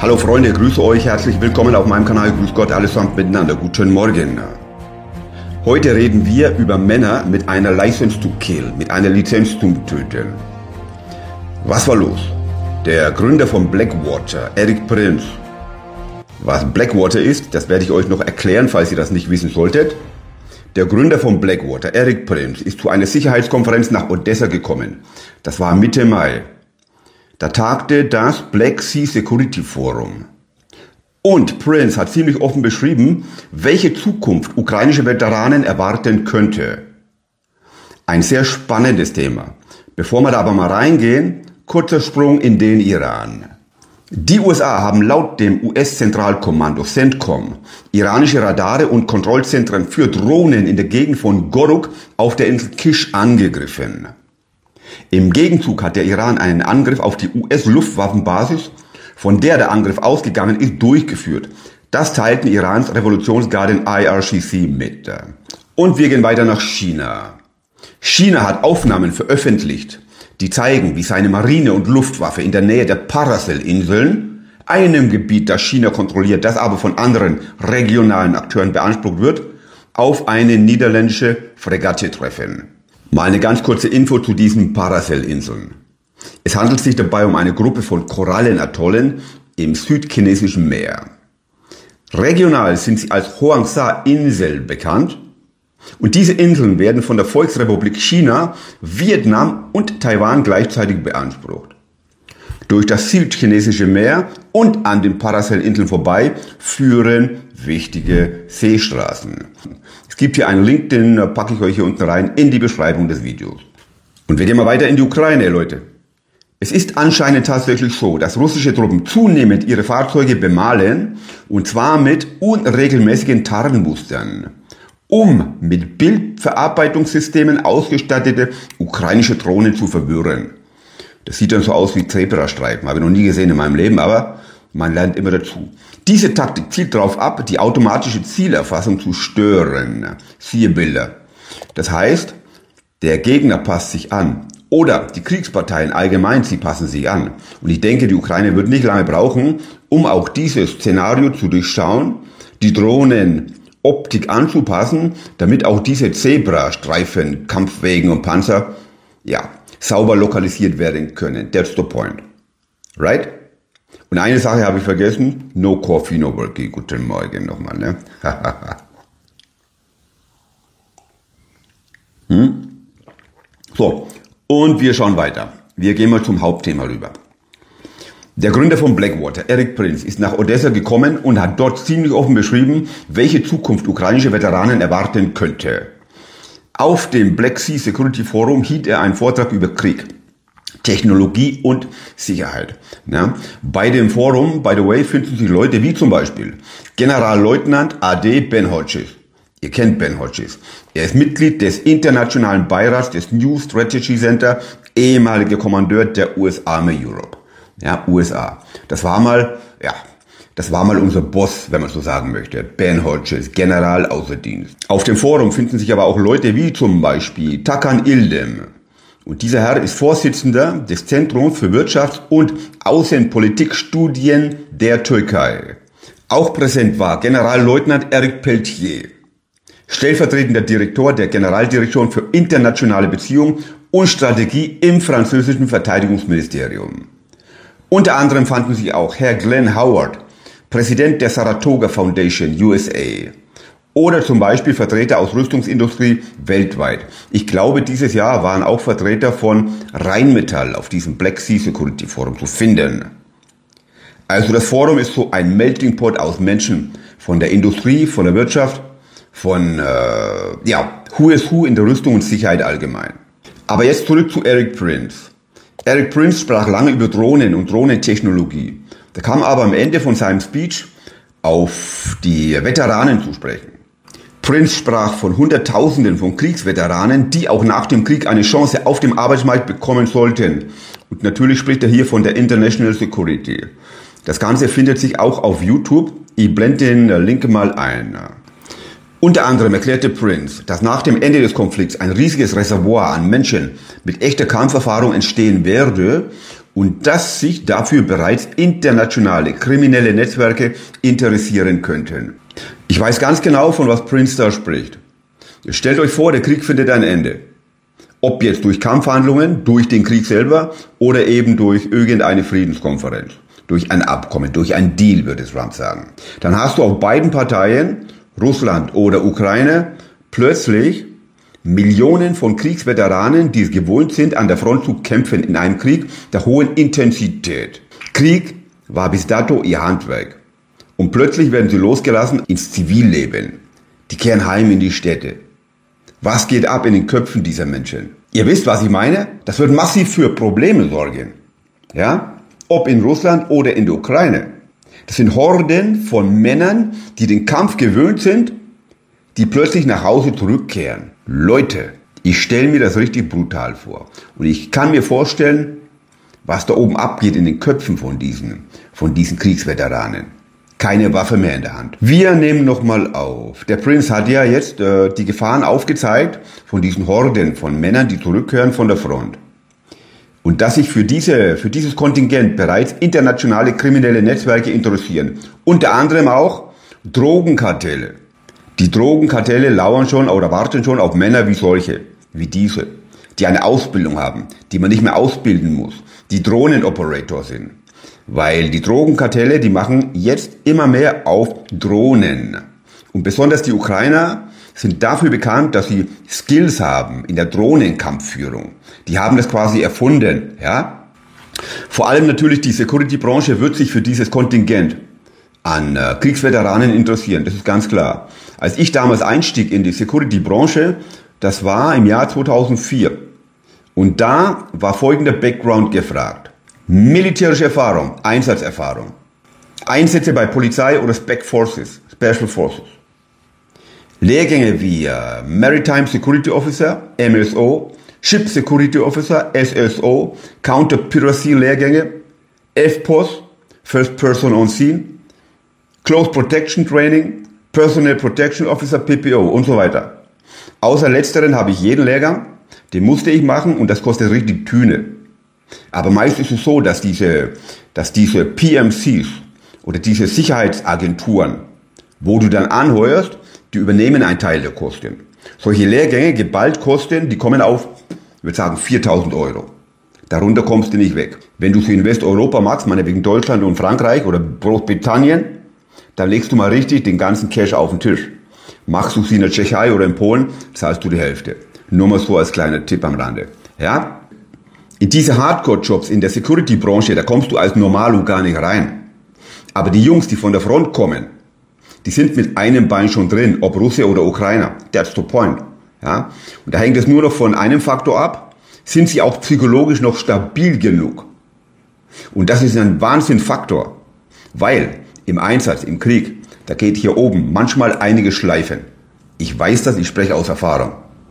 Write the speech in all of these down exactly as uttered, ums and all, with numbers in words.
Hallo Freunde, grüße euch, herzlich willkommen auf meinem Kanal, grüß Gott allesamt miteinander, guten Morgen. Heute reden wir über Männer mit einer License to Kill, mit einer Lizenz zum Töten. Was war los? Der Gründer von Blackwater, Erik Prinz. Was Blackwater ist, das werde ich euch noch erklären, falls ihr das nicht wissen solltet. Der Gründer von Blackwater, Erik Prinz, ist zu einer Sicherheitskonferenz nach Odessa gekommen. Das war Mitte Mai. Da tagte das Black Sea Security Forum. Und Prinz hat ziemlich offen beschrieben, welche Zukunft ukrainische Veteranen erwarten könnte. Ein sehr spannendes Thema. Bevor wir da aber mal reingehen, kurzer Sprung in den Iran. Die U S A haben laut dem U S-Zentralkommando CENTCOM iranische Radare und Kontrollzentren für Drohnen in der Gegend von Goruk auf der Insel Kish angegriffen. Im Gegenzug hat der Iran einen Angriff auf die U S-Luftwaffenbasis, von der der Angriff ausgegangen ist, durchgeführt. Das teilten Irans Revolutionsgarden I R G C mit. Und wir gehen weiter nach China. China hat Aufnahmen veröffentlicht, die zeigen, wie seine Marine und Luftwaffe in der Nähe der Paracel-Inseln, einem Gebiet, das China kontrolliert, das aber von anderen regionalen Akteuren beansprucht wird, auf eine niederländische Fregatte treffen. Mal eine ganz kurze Info zu diesen Paracel-Inseln. Es handelt sich dabei um eine Gruppe von Korallenatollen im südchinesischen Meer. Regional sind sie als Hoang-Sa-Insel bekannt und diese Inseln werden von der Volksrepublik China, Vietnam und Taiwan gleichzeitig beansprucht. Durch das südchinesische Meer und an den Paracel-Inseln vorbei führen wichtige Seestraßen. Es gibt hier einen Link, den packe ich euch hier unten rein in die Beschreibung des Videos. Und wir gehen mal weiter in die Ukraine, Leute. Es ist anscheinend tatsächlich so, dass russische Truppen zunehmend ihre Fahrzeuge bemalen, und zwar mit unregelmäßigen Tarnmustern, um mit Bildverarbeitungssystemen ausgestattete ukrainische Drohnen zu verwirren. Das sieht dann so aus wie Zebrastreifen, habe ich noch nie gesehen in meinem Leben, aber man lernt immer dazu. Diese Taktik zielt darauf ab, die automatische Zielerfassung zu stören. Siehe Bilder. Das heißt, der Gegner passt sich an. Oder die Kriegsparteien allgemein, sie passen sich an. Und ich denke, die Ukraine wird nicht lange brauchen, um auch dieses Szenario zu durchschauen, die Drohnenoptik anzupassen, damit auch diese Zebrastreifen, Kampfwegen und Panzer, ja, sauber lokalisiert werden können. That's the point. Right? Und eine Sache habe ich vergessen. No coffee, no worky. Guten Morgen nochmal, ne? hm? So, und wir schauen weiter. Wir gehen mal zum Hauptthema rüber. Der Gründer von Blackwater, Erik Prinz, ist nach Odessa gekommen und hat dort ziemlich offen beschrieben, welche Zukunft ukrainische Veteranen erwarten könnte. Auf dem Black Sea Security Forum hielt er einen Vortrag über Krieg, Technologie und Sicherheit. Ja, bei dem Forum, by the way, finden sich Leute wie zum Beispiel Generalleutnant A D Ben Hodges. Ihr kennt Ben Hodges. Er ist Mitglied des internationalen Beirats des New Strategy Center, ehemaliger Kommandeur der U S Army Europe. Ja, U S A. Das war mal, ja, das war mal unser Boss, wenn man so sagen möchte. Ben Hodges, General außer Dienst. Auf dem Forum finden sich aber auch Leute wie zum Beispiel Takan Ildem. Und dieser Herr ist Vorsitzender des Zentrums für Wirtschafts- und Außenpolitikstudien der Türkei. Auch präsent war Generalleutnant Eric Peltier, stellvertretender Direktor der Generaldirektion für internationale Beziehungen und Strategie im französischen Verteidigungsministerium. Unter anderem fanden sich auch Herr Glenn Howard, Präsident der Saratoga Foundation U S A. Oder zum Beispiel Vertreter aus Rüstungsindustrie weltweit. Ich glaube, dieses Jahr waren auch Vertreter von Rheinmetall auf diesem Black Sea Security Forum zu finden. Also das Forum ist so ein Melting Pot aus Menschen von der Industrie, von der Wirtschaft, von, äh, ja, Who is Who in der Rüstung und Sicherheit allgemein. Aber jetzt zurück zu Erik Prinz. Erik Prinz sprach lange über Drohnen und Drohnentechnologie. Da kam aber am Ende von seinem Speech auf die Veteranen zu sprechen. Prinz sprach von Hunderttausenden von Kriegsveteranen, die auch nach dem Krieg eine Chance auf dem Arbeitsmarkt bekommen sollten. Und natürlich spricht er hier von der International Security. Das Ganze findet sich auch auf YouTube. Ich blende den Link mal ein. Unter anderem erklärte Prinz, dass nach dem Ende des Konflikts ein riesiges Reservoir an Menschen mit echter Kampferfahrung entstehen werde und dass sich dafür bereits internationale kriminelle Netzwerke interessieren könnten. Ich weiß ganz genau, von was Prince da spricht. Stellt euch vor, der Krieg findet ein Ende. Ob jetzt durch Kampfhandlungen, durch den Krieg selber oder eben durch irgendeine Friedenskonferenz, durch ein Abkommen, durch ein Deal, würde Trump sagen. Dann hast du auf beiden Parteien, Russland oder Ukraine, plötzlich Millionen von Kriegsveteranen, die es gewohnt sind, an der Front zu kämpfen in einem Krieg der hohen Intensität. Krieg war bis dato ihr Handwerk. Und plötzlich werden sie losgelassen ins Zivilleben. Die kehren heim in die Städte. Was geht ab in den Köpfen dieser Menschen? Ihr wisst, was ich meine? Das wird massiv für Probleme sorgen. Ja? Ob in Russland oder in der Ukraine. Das sind Horden von Männern, die den Kampf gewöhnt sind, die plötzlich nach Hause zurückkehren. Leute, ich stelle mir das richtig brutal vor. Und ich kann mir vorstellen, was da oben abgeht in den Köpfen von diesen, von diesen Kriegsveteranen. Keine Waffe mehr in der Hand. Wir nehmen nochmal auf. Der Prince hat ja jetzt äh, die Gefahren aufgezeigt von diesen Horden von Männern, die zurückkehren von der Front. Und dass sich für diese, für dieses Kontingent bereits internationale kriminelle Netzwerke interessieren. Unter anderem auch Drogenkartelle. Die Drogenkartelle lauern schon oder warten schon auf Männer wie solche, wie diese, die eine Ausbildung haben, die man nicht mehr ausbilden muss, die Drohnenoperator sind. Weil die Drogenkartelle, die machen jetzt immer mehr auf Drohnen. Und besonders die Ukrainer sind dafür bekannt, dass sie Skills haben in der Drohnenkampfführung. Die haben das quasi erfunden, ja. Vor allem natürlich die Security-Branche wird sich für dieses Kontingent an äh, Kriegsveteranen interessieren, das ist ganz klar. Als ich damals einstieg in die Security-Branche, das war im Jahr zweitausendvier. Und da war folgender Background gefragt. Militärische Erfahrung, Einsatzerfahrung. Einsätze bei Polizei oder Spec Forces, Special Forces. Lehrgänge wie äh, Maritime Security Officer, M S O, Ship Security Officer, S S O, Counter-Piracy-Lehrgänge, F P O S, First Person on Scene, Close Protection Training, Personal Protection Officer, P P O und so weiter. Außer letzteren habe ich jeden Lehrgang, den musste ich machen und das kostet richtig Tüne. Aber meist ist es so, dass diese, dass diese P M Cs oder diese Sicherheitsagenturen, wo du dann anheuerst, die übernehmen einen Teil der Kosten. Solche Lehrgänge, geballt Kosten, die kommen auf, ich würde sagen, viertausend Euro. Darunter kommst du nicht weg. Wenn du sie in Westeuropa machst, meinetwegen Deutschland und Frankreich oder Großbritannien, dann legst du mal richtig den ganzen Cash auf den Tisch. Machst du sie in der Tschechei oder in Polen, zahlst du die Hälfte. Nur mal so als kleiner Tipp am Rande. Ja? In diese Hardcore-Jobs in der Security-Branche, da kommst du als Normalo gar nicht rein. Aber die Jungs, die von der Front kommen, die sind mit einem Bein schon drin, ob Russe oder Ukrainer. That's the point. Ja? Und da hängt es nur noch von einem Faktor ab. Sind sie auch psychologisch noch stabil genug? Und das ist ein Wahnsinnfaktor. Weil im Einsatz, im Krieg, da geht hier oben manchmal einige Schleifen. Ich weiß das, ich spreche aus Erfahrung.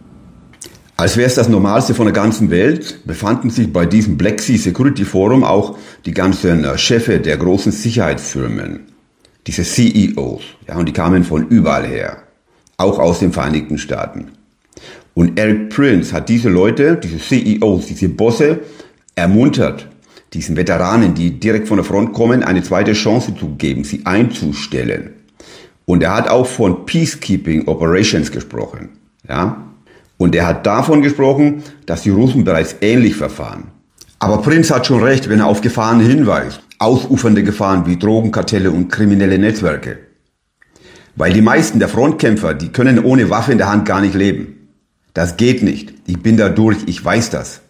Als wäre es das Normalste von der ganzen Welt, befanden sich bei diesem Black Sea Security Forum auch die ganzen Chefe der großen Sicherheitsfirmen, diese C E Os, ja, und die kamen von überall her, auch aus den Vereinigten Staaten. Und Eric Prince hat diese Leute, diese C E Os, diese Bosse ermuntert, diesen Veteranen, die direkt von der Front kommen, eine zweite Chance zu geben, sie einzustellen. Und er hat auch von Peacekeeping Operations gesprochen, ja. Und er hat davon gesprochen, dass die Russen bereits ähnlich verfahren. Aber Prince hat schon recht, wenn er auf Gefahren hinweist. Ausufernde Gefahren wie Drogenkartelle und kriminelle Netzwerke. Weil die meisten der Frontkämpfer, die können ohne Waffe in der Hand gar nicht leben. Das geht nicht. Ich bin da durch, ich weiß das.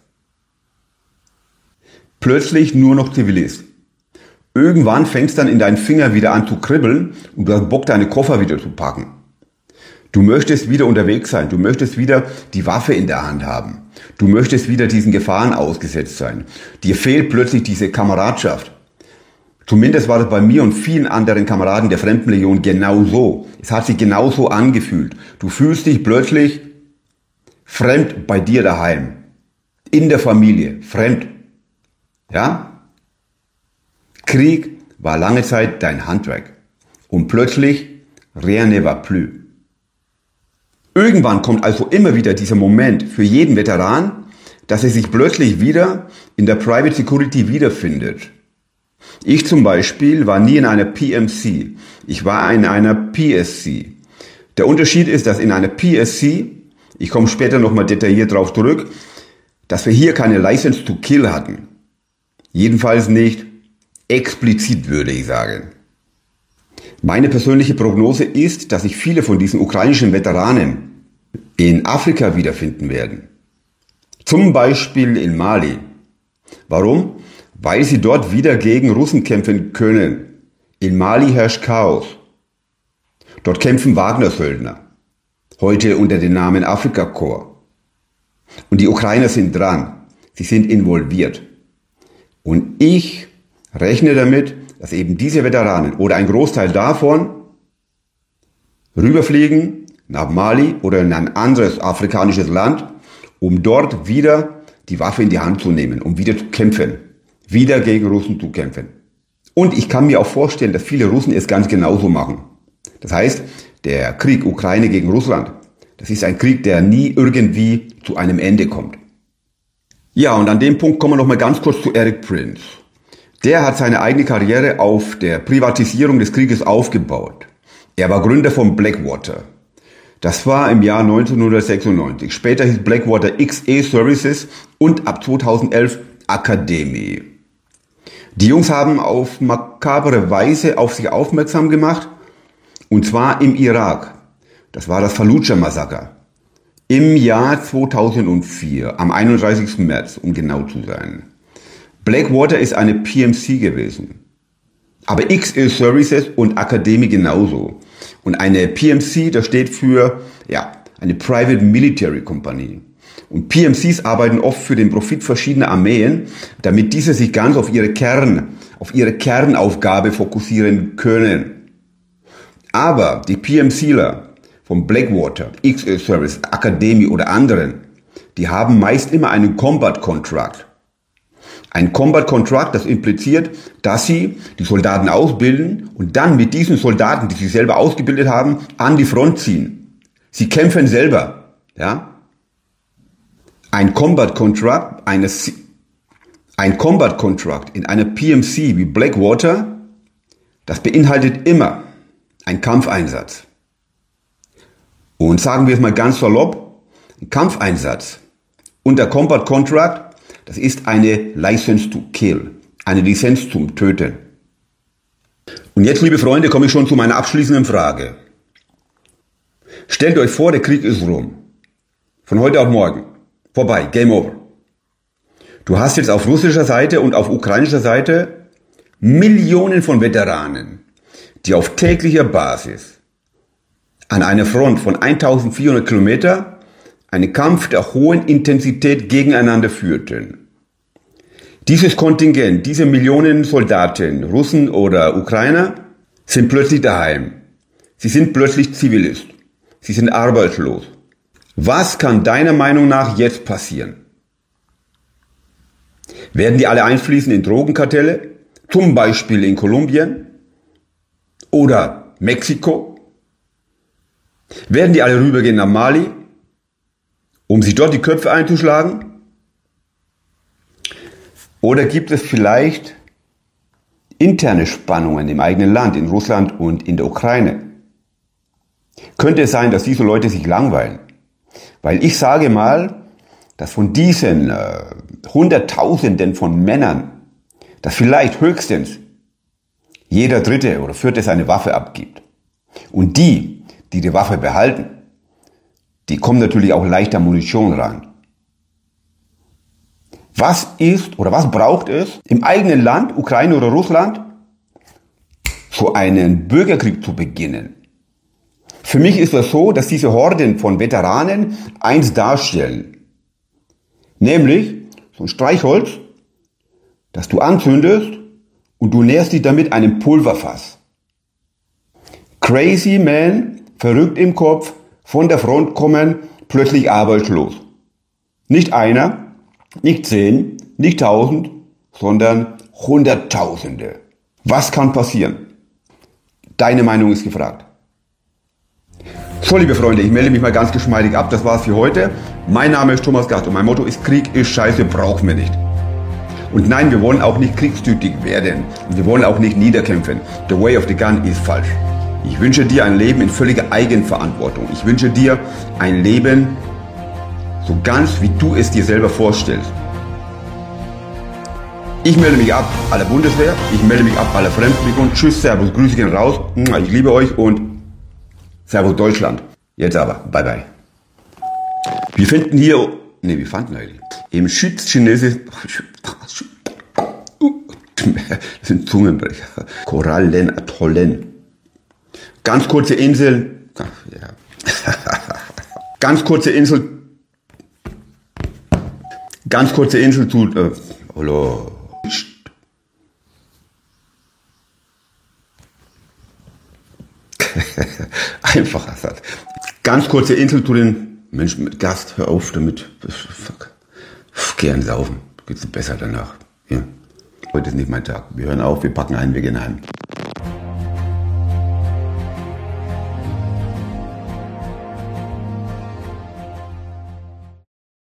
Plötzlich nur noch Zivilist. Irgendwann fängst dann in deinen Finger wieder an zu kribbeln und du hast Bock, deine Koffer wieder zu packen. Du möchtest wieder unterwegs sein, du möchtest wieder die Waffe in der Hand haben. Du möchtest wieder diesen Gefahren ausgesetzt sein. Dir fehlt plötzlich diese Kameradschaft. Zumindest war das bei mir und vielen anderen Kameraden der Fremdenlegion genau so. Es hat sich genauso angefühlt. Du fühlst dich plötzlich fremd bei dir daheim. In der Familie, fremd. Ja? Krieg war lange Zeit dein Handwerk. Und plötzlich, rien ne va plus. Irgendwann kommt also immer wieder dieser Moment für jeden Veteran, dass er sich plötzlich wieder in der Private Security wiederfindet. Ich zum Beispiel war nie in einer P M C, ich war in einer P S C. Der Unterschied ist, dass in einer P S C, ich komme später nochmal detailliert drauf zurück, dass wir hier keine License to Kill hatten. Jedenfalls nicht explizit, würde ich sagen. Meine persönliche Prognose ist, dass sich viele von diesen ukrainischen Veteranen in Afrika wiederfinden werden. Zum Beispiel in Mali. Warum? Weil sie dort wieder gegen Russen kämpfen können. In Mali herrscht Chaos. Dort kämpfen Wagner-Söldner. Heute unter dem Namen Afrika-Korps. Und die Ukrainer sind dran. Sie sind involviert. Und ich rechne damit, dass eben diese Veteranen oder ein Großteil davon rüberfliegen nach Mali oder in ein anderes afrikanisches Land, um dort wieder die Waffe in die Hand zu nehmen, um wieder zu kämpfen, wieder gegen Russen zu kämpfen. Und ich kann mir auch vorstellen, dass viele Russen es ganz genauso machen. Das heißt, der Krieg Ukraine gegen Russland, das ist ein Krieg, der nie irgendwie zu einem Ende kommt. Ja, und an dem Punkt kommen wir noch mal ganz kurz zu Erik Prince. Der hat seine eigene Karriere auf der Privatisierung des Krieges aufgebaut. Er war Gründer von Blackwater. Das war im Jahr neunzehnhundertsechsundneunzig. Später hieß Blackwater X E Services und ab zweitausendelf Academy. Die Jungs haben auf makabere Weise auf sich aufmerksam gemacht, und zwar im Irak. Das war das Fallujah-Massaker. Im Jahr zweitausendvier, am einunddreißigsten März, um genau zu sein. Blackwater ist eine P M C gewesen. Aber X E Services und Academy genauso. Und eine P M C, das steht für, ja, eine Private Military Company. Und P M Cs arbeiten oft für den Profit verschiedener Armeen, damit diese sich ganz auf ihre Kern, auf ihre Kernaufgabe fokussieren können. Aber die PMCler von Blackwater, X E Service, Academy oder anderen, die haben meist immer einen Combat Contract. Ein Combat Contract, das impliziert, dass sie die Soldaten ausbilden und dann mit diesen Soldaten, die sie selber ausgebildet haben, an die Front ziehen. Sie kämpfen selber, ja. Ein Combat Contract, eine, ein Combat Contract in einer P M C wie Blackwater, das beinhaltet immer einen Kampfeinsatz. Und sagen wir es mal ganz salopp, ein Kampfeinsatz unter Combat Contract, das ist eine License to Kill, eine Lizenz zum Töten. Und jetzt, liebe Freunde, komme ich schon zu meiner abschließenden Frage. Stellt euch vor, der Krieg ist rum. Von heute auf morgen. Vorbei, Game over. Du hast jetzt auf russischer Seite und auf ukrainischer Seite Millionen von Veteranen, die auf täglicher Basis an einer Front von eintausendvierhundert Kilometer einen Kampf der hohen Intensität gegeneinander führten. Dieses Kontingent, diese Millionen Soldaten, Russen oder Ukrainer, sind plötzlich daheim. Sie sind plötzlich Zivilist. Sie sind arbeitslos. Was kann deiner Meinung nach jetzt passieren? Werden die alle einfließen in Drogenkartelle? Zum Beispiel in Kolumbien? Oder Mexiko? Werden die alle rübergehen nach Mali, um sich dort die Köpfe einzuschlagen? Oder gibt es vielleicht interne Spannungen im eigenen Land, in Russland und in der Ukraine? Könnte es sein, dass diese Leute sich langweilen? Weil ich sage mal, dass von diesen äh, Hunderttausenden von Männern, dass vielleicht höchstens jeder Dritte oder Vierte seine Waffe abgibt. Und die, die die Waffe behalten, die kommen natürlich auch leicht an Munition ran. Was ist oder was braucht es im eigenen Land, Ukraine oder Russland, so einen Bürgerkrieg zu beginnen? Für mich ist es so, dass diese Horden von Veteranen eins darstellen. Nämlich so ein Streichholz, das du anzündest und du nährst dich damit einem Pulverfass. Crazy man, verrückt im Kopf, von der Front kommen, plötzlich arbeitslos. Nicht einer, nicht zehn, nicht tausend, sondern Hunderttausende. Was kann passieren? Deine Meinung ist gefragt. So, liebe Freunde, ich melde mich mal ganz geschmeidig ab. Das war's für heute. Mein Name ist Thomas Gast und mein Motto ist: Krieg ist scheiße, brauchen wir nicht. Und nein, wir wollen auch nicht kriegstüchtig werden. Wir wollen auch nicht niederkämpfen. The way of the gun ist falsch. Ich wünsche dir ein Leben in völliger Eigenverantwortung. Ich wünsche dir ein Leben so ganz, wie du es dir selber vorstellst. Ich melde mich ab à la Bundeswehr. Ich melde mich ab à la Fremdenlegion. Tschüss, Servus, Grüße gehen raus. Ich liebe euch und Servus Deutschland. Jetzt aber, bye bye. Wir finden hier, ne, wir fanden eigentlich, im Schütz-Chinesisch, das sind Zungenbrecher, Korallen, Atollen. Ganz kurze Inseln, ja. ganz kurze Insel, ganz kurze Insel zu, äh, hallo. Einfacher Satz. Ganz kurze Insel zu den Menschen mit Gast, hör auf damit. Fuck. Gern saufen. Geht's besser danach. Ja. Heute ist nicht mein Tag. Wir hören auf, wir packen ein, wir gehen heim.